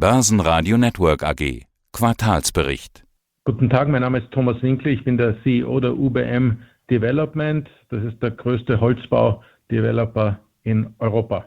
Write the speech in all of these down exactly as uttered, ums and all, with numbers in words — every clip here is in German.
Börsenradio Network A G. Quartalsbericht. Guten Tag, mein Name ist Thomas Winkler, ich bin der C E O der U B M Development. Das ist der größte Holzbau-Developer in Europa.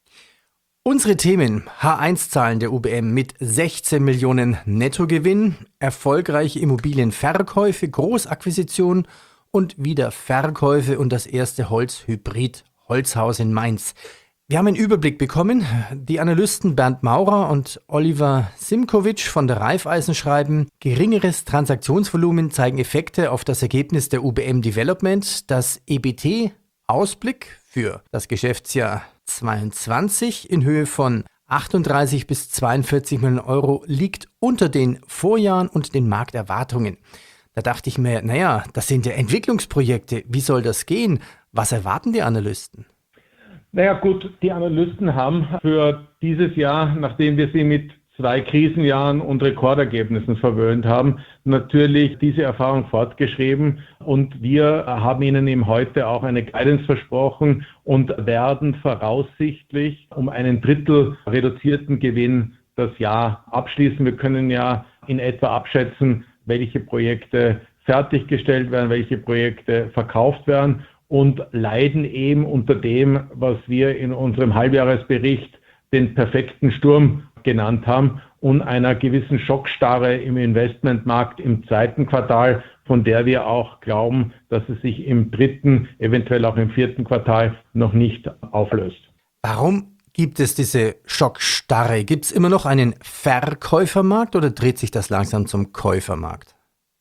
Unsere Themen: H eins Zahlen der U B M mit sechzehn Millionen Nettogewinn, erfolgreiche Immobilienverkäufe, Großakquisition und wieder Verkäufe und das erste Holzhybrid-Holzhaus in Mainz. Wir haben einen Überblick bekommen. Die Analysten Bernd Maurer und Oliver Simkovic von der Raiffeisen schreiben, geringeres Transaktionsvolumen zeigen Effekte auf das Ergebnis der U B M Development. Das E B T-Ausblick für das Geschäftsjahr zweiundzwanzig in Höhe von achtunddreißig bis zweiundvierzig Millionen Euro liegt unter den Vorjahren und den Markterwartungen. Da dachte ich mir, naja, das sind ja Entwicklungsprojekte. Wie soll das gehen? Was erwarten die Analysten? Naja gut, die Analysten haben für dieses Jahr, nachdem wir sie mit zwei Krisenjahren und Rekordergebnissen verwöhnt haben, natürlich diese Erfahrung fortgeschrieben, und wir haben ihnen eben heute auch eine Guidance versprochen und werden voraussichtlich um einen Drittel reduzierten Gewinn das Jahr abschließen. Wir können ja in etwa abschätzen, welche Projekte fertiggestellt werden, welche Projekte verkauft werden, und leiden eben unter dem, was wir in unserem Halbjahresbericht den perfekten Sturm genannt haben, und einer gewissen Schockstarre im Investmentmarkt im zweiten Quartal, von der wir auch glauben, dass es sich im dritten, eventuell auch im vierten Quartal noch nicht auflöst. Warum gibt es diese Schockstarre? Gibt es immer noch einen Verkäufermarkt oder dreht sich das langsam zum Käufermarkt?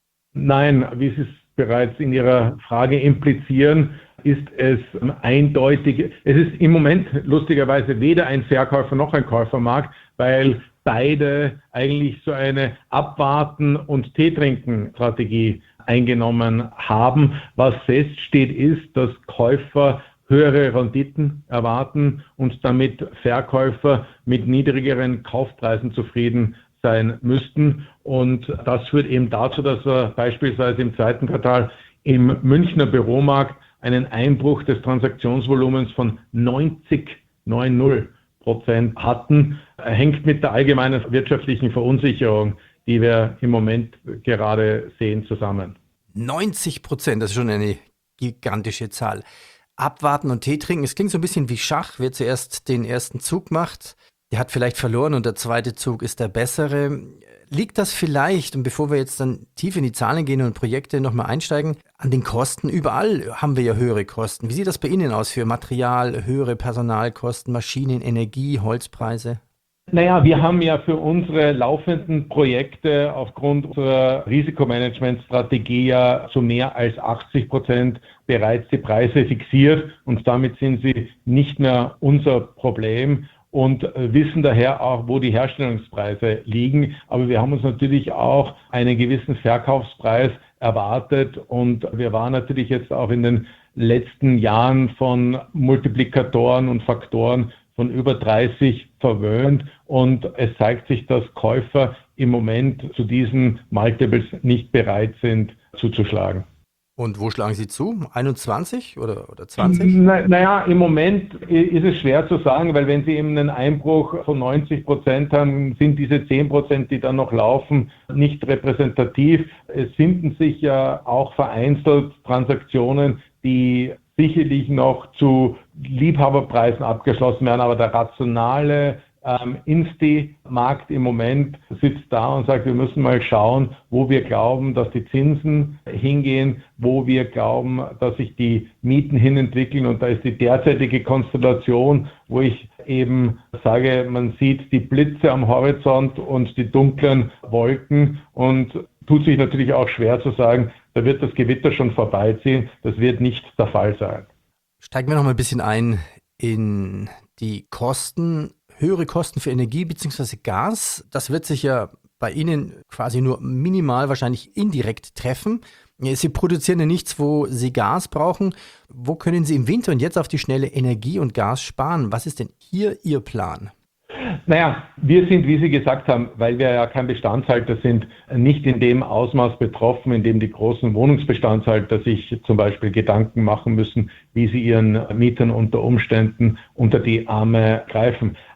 Nein, wie Sie es bereits in Ihrer Frage implizieren, ist es eindeutig. Es ist im Moment lustigerweise weder ein Verkäufer noch ein Käufermarkt, weil beide eigentlich so eine Abwarten- und Tee-Trinken-Strategie eingenommen haben. Was feststeht, ist, dass Käufer höhere Renditen erwarten und damit Verkäufer mit niedrigeren Kaufpreisen zufrieden sein müssten. Und das führt eben dazu, dass wir beispielsweise im zweiten Quartal im Münchner Büromarkt einen Einbruch des Transaktionsvolumens von neunzig Komma neunzig Prozent hatten. Hängt mit der allgemeinen wirtschaftlichen Verunsicherung, die wir im Moment gerade sehen, zusammen. neunzig Prozent, das ist schon eine gigantische Zahl. Abwarten und Tee trinken, es klingt so ein bisschen wie Schach. Wer zuerst den ersten Zug macht, der hat vielleicht verloren und der zweite Zug ist der bessere. Liegt das vielleicht, und bevor wir jetzt dann tief in die Zahlen gehen und Projekte nochmal einsteigen, an den Kosten? Überall haben wir ja höhere Kosten. Wie sieht das bei Ihnen aus für Material, höhere Personalkosten, Maschinen, Energie, Holzpreise? Naja, wir haben ja für unsere laufenden Projekte aufgrund unserer Risikomanagementstrategie ja zu mehr als achtzig Prozent bereits die Preise fixiert, und damit sind sie nicht mehr unser Problem und wissen daher auch, wo die Herstellungspreise liegen. Aber wir haben uns natürlich auch einen gewissen Verkaufspreis erwartet, und wir waren natürlich jetzt auch in den letzten Jahren von Multiplikatoren und Faktoren von über dreißig verwöhnt, und es zeigt sich, dass Käufer im Moment zu diesen Multiples nicht bereit sind zuzuschlagen. Und wo schlagen Sie zu? einundzwanzig oder, oder zwanzig? Na, naja, im Moment ist es schwer zu sagen, weil wenn Sie eben einen Einbruch von neunzig Prozent haben, sind diese zehn Prozent, die dann noch laufen, nicht repräsentativ. Es finden sich ja auch vereinzelt Transaktionen, die sicherlich noch zu Liebhaberpreisen abgeschlossen werden, aber der rationale Ähm, Insti-Markt im Moment sitzt da und sagt, wir müssen mal schauen, wo wir glauben, dass die Zinsen hingehen, wo wir glauben, dass sich die Mieten hinentwickeln. Und da ist die derzeitige Konstellation, wo ich eben sage, man sieht die Blitze am Horizont und die dunklen Wolken, und tut sich natürlich auch schwer zu sagen, da wird das Gewitter schon vorbeiziehen. Das wird nicht der Fall sein. Steigen wir noch mal ein bisschen ein in die Kosten. Höhere Kosten für Energie bzw. Gas, das wird sich ja bei Ihnen quasi nur minimal wahrscheinlich indirekt treffen. Sie produzieren ja nichts, wo Sie Gas brauchen. Wo können Sie im Winter und jetzt auf die Schnelle Energie und Gas sparen? Was ist denn hier Ihr Plan? Naja, wir sind, wie Sie gesagt haben, weil wir ja kein Bestandshalter sind, nicht in dem Ausmaß betroffen, in dem die großen Wohnungsbestandshalter sich zum Beispiel Gedanken machen müssen, wie sie ihren Mietern unter Umständen unter die Arme greifen.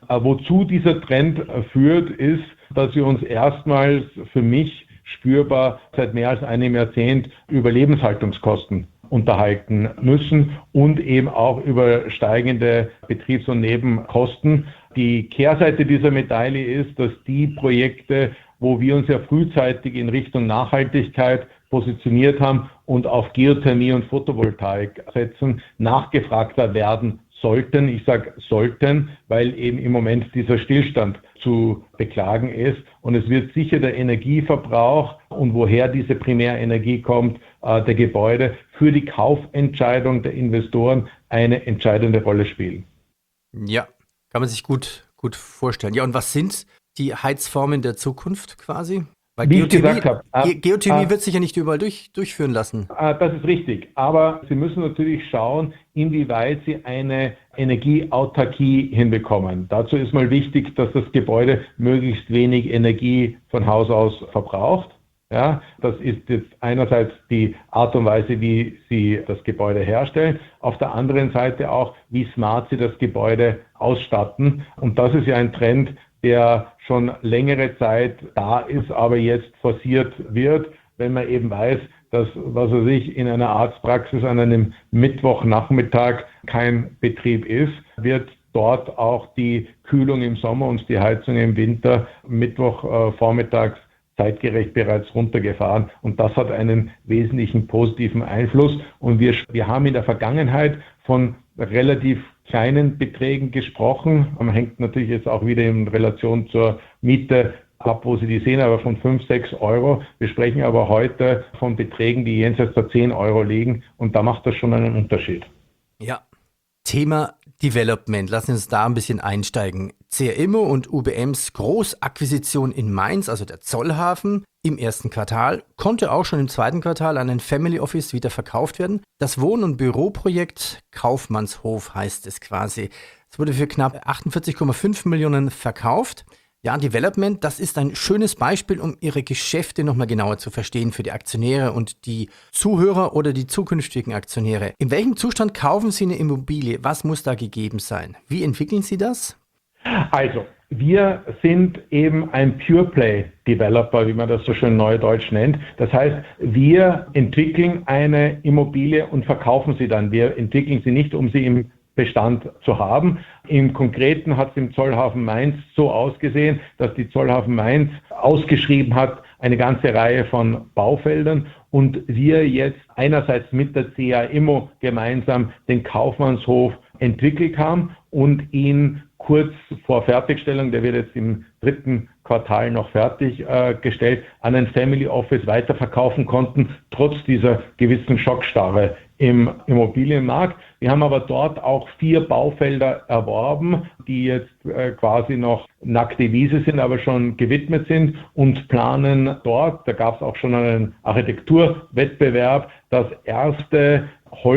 Wozu dieser Trend führt, ist, dass wir uns erstmals für mich spürbar seit mehr als einem Jahrzehnt über Lebenshaltungskosten unterhalten müssen und eben auch über steigende Betriebs- und Nebenkosten. Die Kehrseite dieser Medaille ist, dass die Projekte, wo wir uns ja frühzeitig in Richtung Nachhaltigkeit positioniert haben und auf Geothermie und Photovoltaik setzen, nachgefragter werden sollten. Ich sage sollten, weil eben im Moment dieser Stillstand zu beklagen ist. Und es wird sicher der Energieverbrauch und woher diese Primärenergie kommt, äh, der Gebäude, für die Kaufentscheidung der Investoren eine entscheidende Rolle spielen. Ja, kann man sich gut, gut vorstellen. Ja, und was sind die Heizformen der Zukunft quasi? Weil Wie Geothermie, ich gesagt habe, Ge Geothermie äh, wird sich ja nicht überall durch, durchführen lassen. äh, das ist richtig. Aber Sie müssen natürlich schauen, inwieweit Sie eine Energieautarkie hinbekommen. Dazu ist mal wichtig, dass das Gebäude möglichst wenig Energie von Haus aus verbraucht. Ja, das ist jetzt einerseits die Art und Weise, wie Sie das Gebäude herstellen, auf der anderen Seite auch, wie smart Sie das Gebäude ausstatten. Und das ist ja ein Trend, der schon längere Zeit da ist, aber jetzt forciert wird, wenn man eben weiß, dass, was weiß ich, in einer Arztpraxis an einem Mittwochnachmittag kein Betrieb ist, wird dort auch die Kühlung im Sommer und die Heizung im Winter Mittwochvormittags zeitgerecht bereits runtergefahren. Und das hat einen wesentlichen positiven Einfluss. Und wir, wir haben in der Vergangenheit von relativ kleinen Beträgen gesprochen. Man hängt natürlich jetzt auch wieder in Relation zur Miete ab, wo Sie die sehen, aber von fünf, sechs Euro. Wir sprechen aber heute von Beträgen, die jenseits der zehn Euro liegen. Und da macht das schon einen Unterschied. Ja, Thema Development. Lassen Sie uns da ein bisschen einsteigen. C R Immo und U B Ms Großakquisition in Mainz, also der Zollhafen, im ersten Quartal, konnte auch schon im zweiten Quartal an ein Family Office wieder verkauft werden. Das Wohn- und Büroprojekt Kaufmannshof heißt es quasi. Es wurde für knapp achtundvierzig Komma fünf Millionen verkauft. Ja, Development, das ist ein schönes Beispiel, um Ihre Geschäfte nochmal genauer zu verstehen für die Aktionäre und die Zuhörer oder die zukünftigen Aktionäre. In welchem Zustand kaufen Sie eine Immobilie? Was muss da gegeben sein? Wie entwickeln Sie das? Also, wir sind eben ein Pure Play Developer, wie man das so schön neudeutsch nennt. Das heißt, wir entwickeln eine Immobilie und verkaufen sie dann. Wir entwickeln sie nicht, um sie im Bestand zu haben. Im Konkreten hat es im Zollhafen Mainz so ausgesehen, dass die Zollhafen Mainz ausgeschrieben hat, eine ganze Reihe von Baufeldern und wir jetzt einerseits mit der C A Immo gemeinsam den Kaufmannshof entwickelt haben und ihn kurz vor Fertigstellung, der wird jetzt im dritten Quartal noch fertiggestellt, äh, an ein Family Office weiterverkaufen konnten, trotz dieser gewissen Schockstarre im Immobilienmarkt. Wir haben aber dort auch vier Baufelder erworben, die jetzt äh, quasi noch nackte Wiese sind, aber schon gewidmet sind und planen dort, da gab es auch schon einen Architekturwettbewerb, das erste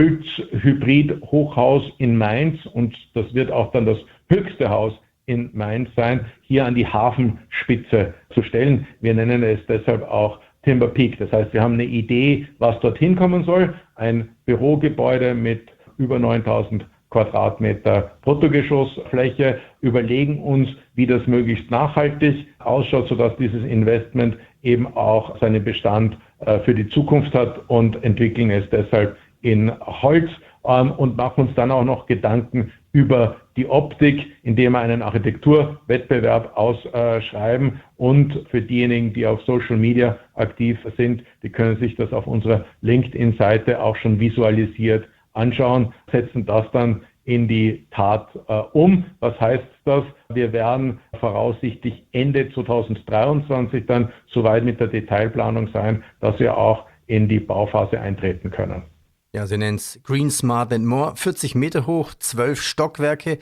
Holz-Hybrid-Hochhaus in Mainz und das wird auch dann das höchste Haus in Mainz sein, hier an die Hafenspitze zu stellen. Wir nennen es deshalb auch Timber Peak. Das heißt, wir haben eine Idee, was dorthin kommen soll. Ein Bürogebäude mit über neuntausend Quadratmeter Bruttogeschossfläche, überlegen uns, wie das möglichst nachhaltig ausschaut, sodass dieses Investment eben auch seinen Bestand äh, für die Zukunft hat und entwickeln es deshalb in Holz ähm, und machen uns dann auch noch Gedanken über die Optik, indem wir einen Architekturwettbewerb ausschreiben und für diejenigen, die auf Social Media aktiv sind, die können sich das auf unserer LinkedIn-Seite auch schon visualisiert anschauen, setzen das dann in die Tat äh, um. Was heißt das? Wir werden voraussichtlich Ende zweitausenddreiundzwanzig dann soweit mit der Detailplanung sein, dass wir auch in die Bauphase eintreten können. Ja, Sie nennen es Green, Smart and More, vierzig Meter hoch, zwölf Stockwerke,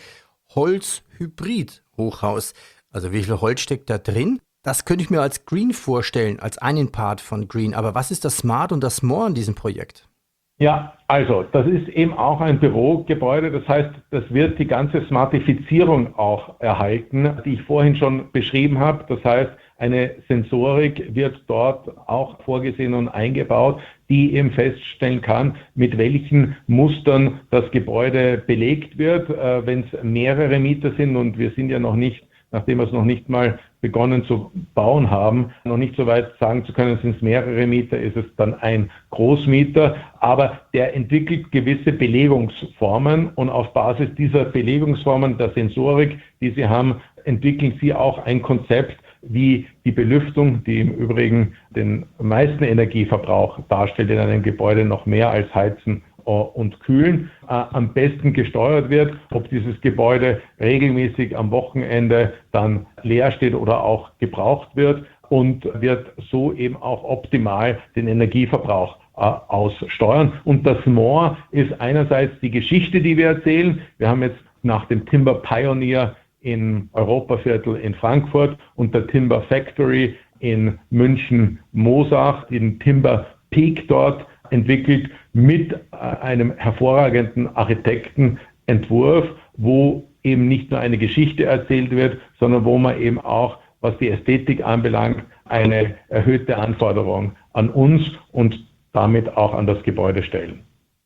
Holz-Hybrid-Hochhaus. Also wie viel Holz steckt da drin? Das könnte ich mir als Green vorstellen, als einen Part von Green. Aber was ist das Smart und das More an diesem Projekt? Ja, also das ist eben auch ein Bürogebäude. Das heißt, das wird die ganze Smartifizierung auch erhalten, die ich vorhin schon beschrieben habe. Das heißt, Eine Sensorik wird dort auch vorgesehen und eingebaut, die eben feststellen kann, mit welchen Mustern das Gebäude belegt wird, äh, wenn es mehrere Mieter sind, und wir sind ja noch nicht, nachdem wir es noch nicht mal begonnen zu bauen haben, noch nicht so weit sagen zu können, sind es mehrere Mieter, ist es dann ein Großmieter, aber der entwickelt gewisse Belegungsformen, und auf Basis dieser Belegungsformen, der Sensorik, die sie haben, entwickeln sie auch ein Konzept, wie die Belüftung, die im Übrigen den meisten Energieverbrauch darstellt in einem Gebäude, noch mehr als Heizen und Kühlen, äh, am besten gesteuert wird, ob dieses Gebäude regelmäßig am Wochenende dann leer steht oder auch gebraucht wird, und wird so eben auch optimal den Energieverbrauch äh, aussteuern. Und das More ist einerseits die Geschichte, die wir erzählen. Wir haben jetzt nach dem Timber Pioneer im Europaviertel in Frankfurt und der Timber Factory in München-Mosach, den Timber Peak dort entwickelt, mit einem hervorragenden Architektenentwurf, wo eben nicht nur eine Geschichte erzählt wird, sondern wo man eben auch, was die Ästhetik anbelangt, eine erhöhte Anforderung an uns und damit auch an das Gebäude stellen.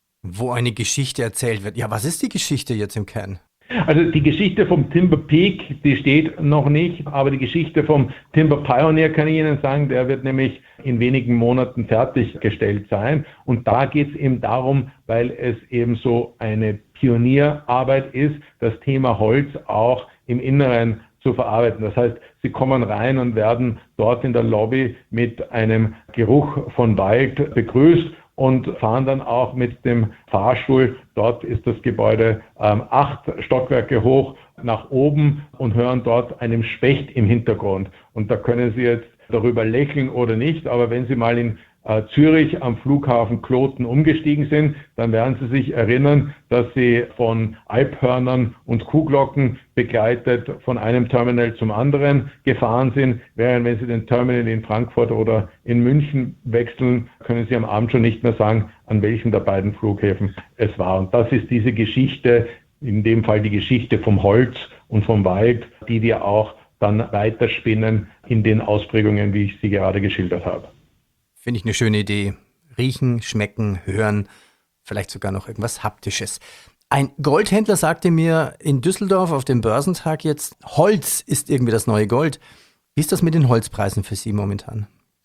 Wo eine Geschichte erzählt wird. Ja, was ist die Geschichte jetzt im Kern? Also die Geschichte vom Timber Peak, die steht noch nicht, aber die Geschichte vom Timber Pioneer kann ich Ihnen sagen, der wird nämlich in wenigen Monaten fertiggestellt sein. Und da geht es eben darum, weil es eben so eine Pionierarbeit ist, das Thema Holz auch im Inneren zu verarbeiten. Das heißt, Sie kommen rein und werden dort in der Lobby mit einem Geruch von Wald begrüßt und fahren dann auch mit dem Fahrstuhl, dort ist das Gebäude ähm, acht Stockwerke hoch, nach oben und hören dort einem Specht im Hintergrund. Und da können Sie jetzt darüber lächeln oder nicht, aber wenn Sie mal in äh, Zürich am Flughafen Kloten umgestiegen sind, dann werden Sie sich erinnern, dass Sie von Alphörnern und Kuhglocken begleitet von einem Terminal zum anderen gefahren sind, während wenn Sie den Terminal in Frankfurt oder in München wechseln, können Sie am Abend schon nicht mehr sagen, an welchem der beiden Flughäfen es war. Und das ist diese Geschichte, in dem Fall die Geschichte vom Holz und vom Wald, die wir auch dann weiterspinnen in den Ausprägungen, wie ich sie gerade geschildert habe. Finde ich eine schöne Idee. Riechen, schmecken, hören, vielleicht sogar noch irgendwas Haptisches. Ein Goldhändler sagte mir in Düsseldorf auf dem Börsentag jetzt, Holz ist irgendwie das neue Gold. Wie ist das mit den Holzpreisen für Sie momentan?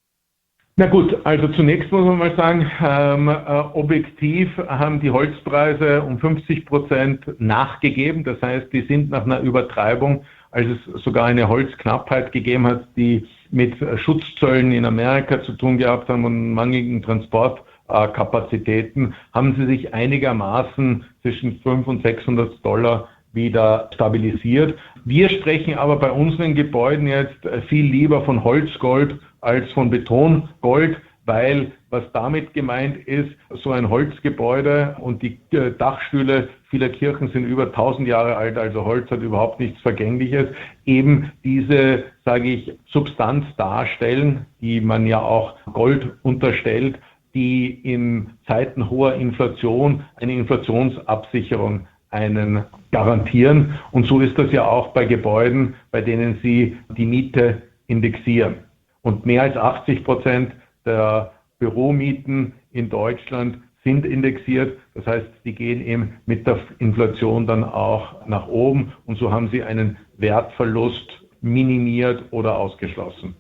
Na gut, also zunächst muss man mal sagen, ähm, äh, objektiv haben die Holzpreise um fünfzig Prozent nachgegeben. Das heißt, die sind nach einer Übertreibung, als es sogar eine Holzknappheit gegeben hat, die mit Schutzzöllen in Amerika zu tun gehabt haben und mangelnden Transportkapazitäten, haben sie sich einigermaßen zwischen fünfhundert und sechshundert Dollar wieder stabilisiert. Wir sprechen aber bei unseren Gebäuden jetzt viel lieber von Holzgold als von Betongold, weil was damit gemeint ist, so ein Holzgebäude und die Dachstühle vieler Kirchen sind über tausend Jahre alt, also Holz hat überhaupt nichts Vergängliches, eben diese, sage ich, Substanz darstellen, die man ja auch Gold unterstellt, die in Zeiten hoher Inflation eine Inflationsabsicherung einen garantieren. Und so ist das ja auch bei Gebäuden, bei denen Sie die Miete indexieren. Und mehr als achtzig Prozent der Büromieten in Deutschland sind indexiert. Das heißt, die gehen eben mit der Inflation dann auch nach oben. Und so haben Sie einen Wertverlust minimiert oder ausgeschlossen.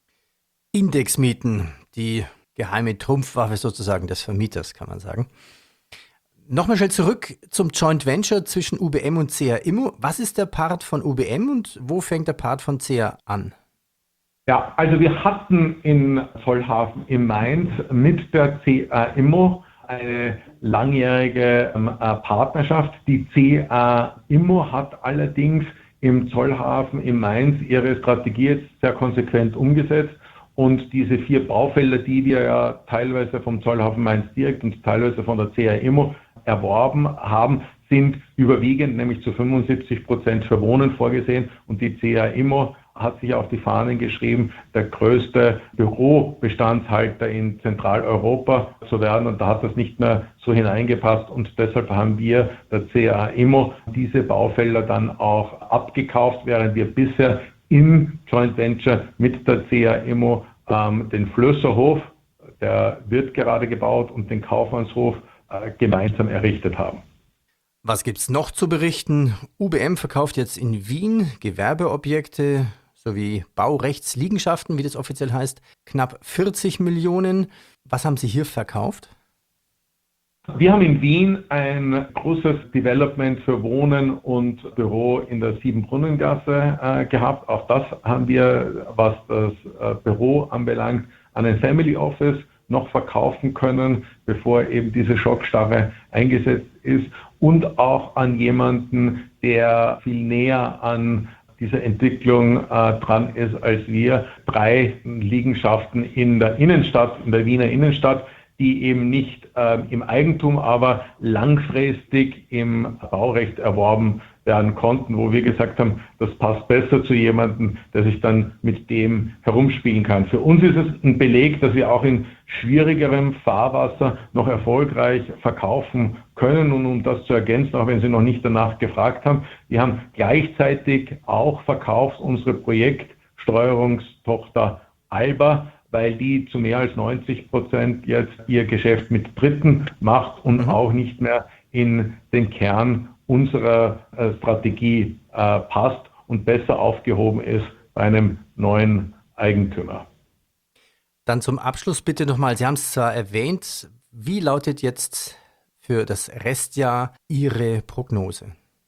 Indexmieten, die geheime Trumpfwaffe sozusagen des Vermieters, kann man sagen. Nochmal schnell zurück zum Joint Venture zwischen U B M und C A Immo. Was ist der Part von U B M und wo fängt der Part von C A an? Ja, also wir hatten in Zollhafen in Mainz mit der C A Immo eine langjährige ähm, Partnerschaft. Die C A Immo hat allerdings im Zollhafen in Mainz ihre Strategie jetzt sehr konsequent umgesetzt. Und diese vier Baufelder, die wir ja teilweise vom Zollhafen Mainz direkt und teilweise von der C A Immo erworben haben, sind überwiegend, nämlich zu fünfundsiebzig Prozent für Wohnen vorgesehen. Und die C A Immo hat sich auf die Fahnen geschrieben, der größte Bürobestandshalter in Zentraleuropa zu werden. Und da hat das nicht mehr so hineingepasst. Und deshalb haben wir der C A Immo diese Baufelder dann auch abgekauft, während wir bisher im Joint Venture mit der C A Immo ähm, den Flößerhof, der wird gerade gebaut, und den Kaufmannshof äh, gemeinsam errichtet haben. Was gibt's noch zu berichten? U B M verkauft jetzt in Wien Gewerbeobjekte sowie Baurechtsliegenschaften, wie das offiziell heißt, knapp vierzig Millionen. Was haben Sie hier verkauft? Wir haben in Wien ein großes Development für Wohnen und Büro in der Siebenbrunnengasse äh, gehabt. Auch das haben wir, was das äh, Büro anbelangt, an ein Family Office noch verkaufen können, bevor eben diese Schockstarre eingesetzt ist, und auch an jemanden, der viel näher an dieser Entwicklung äh, dran ist als wir. Drei Liegenschaften in der Innenstadt, in der Wiener Innenstadt, die eben nicht äh, im Eigentum, aber langfristig im Baurecht erworben werden konnten, wo wir gesagt haben, das passt besser zu jemandem, der sich dann mit dem herumspielen kann. Für uns ist es ein Beleg, dass wir auch in schwierigerem Fahrwasser noch erfolgreich verkaufen können. Und um das zu ergänzen, auch wenn Sie noch nicht danach gefragt haben, wir haben gleichzeitig auch verkauft unsere Projektsteuerungstochter Alba, weil die zu mehr als neunzig Prozent jetzt ihr Geschäft mit Dritten macht und mhm. auch nicht mehr in den Kern unserer äh, Strategie äh, passt und besser aufgehoben ist bei einem neuen Eigentümer. Dann zum Abschluss bitte nochmal, Sie haben es zwar erwähnt, wie lautet jetzt für das Restjahr Ihre Prognose?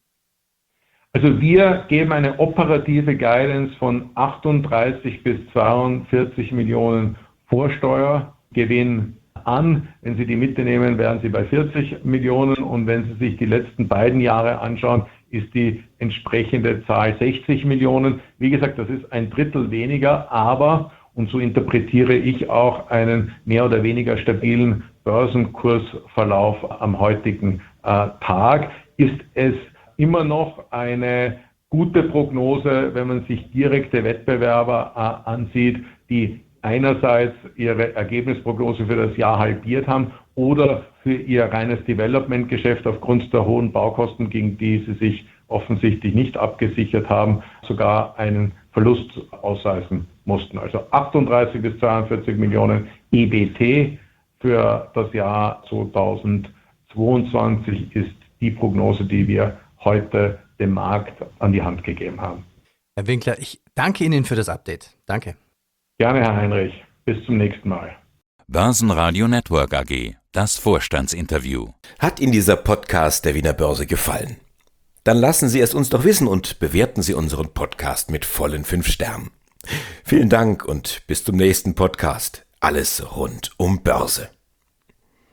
Also wir geben eine operative Guidance von achtunddreißig bis zweiundvierzig Millionen Vorsteuergewinn an. Wenn Sie die Mitte nehmen, wären Sie bei vierzig Millionen, und wenn Sie sich die letzten beiden Jahre anschauen, ist die entsprechende Zahl sechzig Millionen. Wie gesagt, das ist ein Drittel weniger, aber, und so interpretiere ich auch einen mehr oder weniger stabilen Börsenkursverlauf am heutigen äh, Tag, ist es immer noch eine gute Prognose, wenn man sich direkte Wettbewerber äh, ansieht, die einerseits ihre Ergebnisprognose für das Jahr halbiert haben oder für ihr reines Development-Geschäft aufgrund der hohen Baukosten, gegen die sie sich offensichtlich nicht abgesichert haben, sogar einen Verlust ausweisen mussten. Also achtunddreißig bis zweiundvierzig Millionen E B T für das Jahr zweitausendzweiundzwanzig ist die Prognose, die wir heute dem Markt an die Hand gegeben haben. Herr Winkler, ich danke Ihnen für das Update. Danke. Gerne, Herr Heinrich. Bis zum nächsten Mal. Börsenradio Network A G, das Vorstandsinterview. Hat Ihnen dieser Podcast der Wiener Börse gefallen? Dann lassen Sie es uns doch wissen und bewerten Sie unseren Podcast mit vollen fünf Sternen. Vielen Dank und bis zum nächsten Podcast. Alles rund um Börse.